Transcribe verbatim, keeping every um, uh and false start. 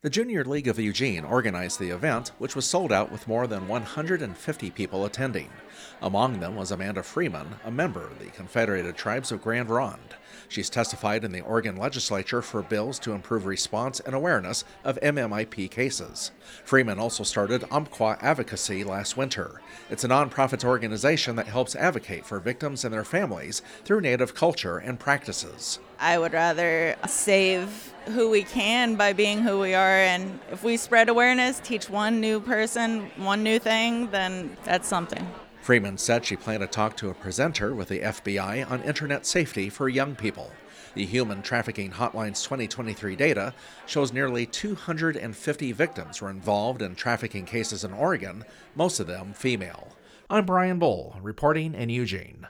The Junior League of Eugene organized the event, which was sold out with more than one hundred fifty people attending. Among them was Amanda Freeman, a member of the Confederated Tribes of Grand Ronde. She's testified in the Oregon legislature for bills to improve response and awareness of M M I P cases. Freeman also started Umpqua Advocacy last winter. It's a nonprofit organization that helps advocate for victims and their families through Native culture and practices. I would rather save who we can by being who we are, and if we spread awareness, teach one new person one new thing, then that's something. Freeman said she planned to talk to a presenter with the F B I on internet safety for young people. The Human Trafficking Hotline's twenty twenty-three data shows nearly two hundred fifty victims were involved in trafficking cases in Oregon, most of them female. I'm Brian Bull, reporting in Eugene.